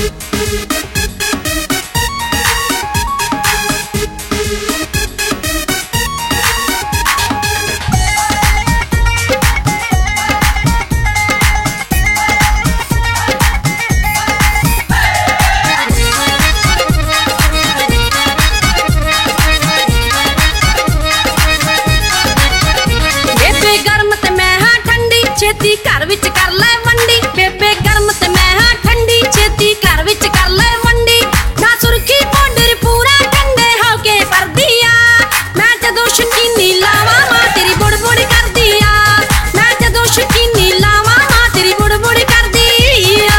छेती घर विच कर ले वंडी, बेबे गरम ते मैं हां ठंडी, छेती घर विच कर ले वंडी। ना सुरखी पाउडर पूरा ठंडे होके पर दिया, मैं जदों शकीनी लावा मां तेरी बुड़ बुड़ कर दिया, मैं जदों शकीनी लावा मां तेरी बुड़ बुड़ कर दिया।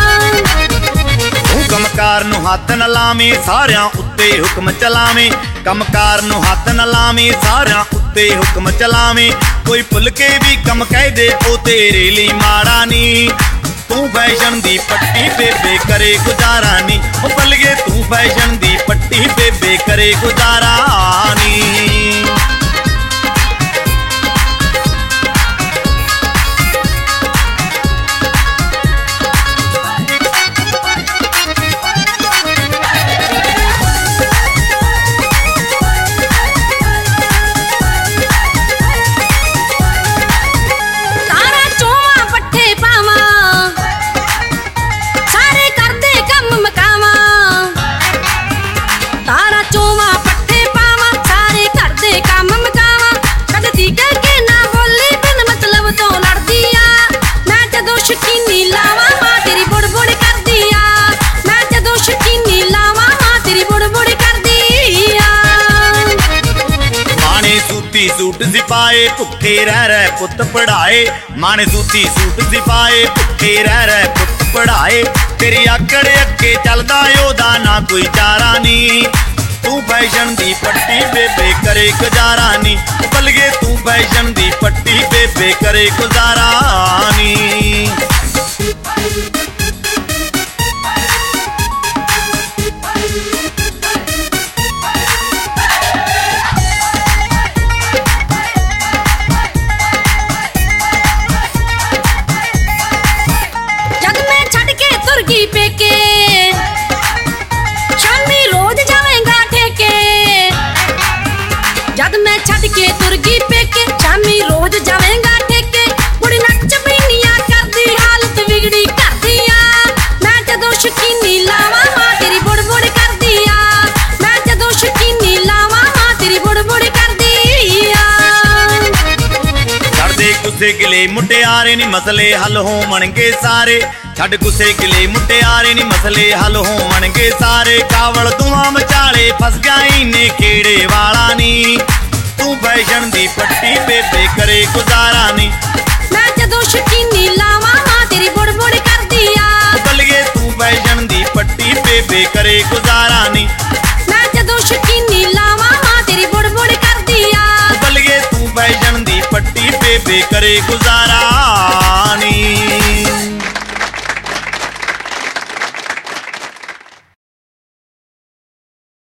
कमकार नूं हत्थ न लावीं सारियां उत्ते हुक्म चलावीं, कमकार नूं हत्थ न लावीं सारियां उत्ते हुक्म चलावीं। कोई भुल के भी कम कह दे ओ तेरे लिए माड़ा नी, तू फैशन दी पट्टी बेबे करे गुजारा नी, ओ बलगे तू फैशन दी पट्टी बेबे करे गुजारा नी। सूट सिपाए भुखे रह पुत पढ़ाए, माने सूती सूट सिपाए भुखे रह पुत पढ़ाए। तेरी आकड़ अगे चलदा ओदा ना कोई चारा नी, तू फैशन दी पट्टी बेबे करे गुजारा नी, बलगे तू फैशन दी पट्टी बेबे करे गुजारा नी। पेके शामी रोज जावेंगा ठेके, जद मैं छड़ के तुरगी पेके शामी रोज जावेंगा ठेके। कुड़ी नच बीनिया करदी हालत बिगड़ी कर दिया, मैं जदों शकीनी लावा मां तेरी बुड़ बुड़ कर दिया, मैं जदों शकीनी लावा मां तेरी बुड़ बुड़ कर दिया। छड़दे गुस्से गिले मुटियारे नी मसले हल होवणगे सारे, छड़ गुस्से गिले मुटियारे नी मसले हल होवणगे सारे। कावल दुआ मचाले फस गई ने खेड़े वाला नी, तू फैशन दी पट्टी बेबे करे गुजारा नी, मैं जदों शकीनी लावा मां तेरी बुड़ बुड़ कर दिया, बलगे तू फैशन दी पट्टी बेबे करे गुजारा नी, मैं जदों शकीनी लावा मां तेरी बुड़ बुड़ कर दिया, बलगे तू फैशन दी पट्टी बेबे करे गुजारा।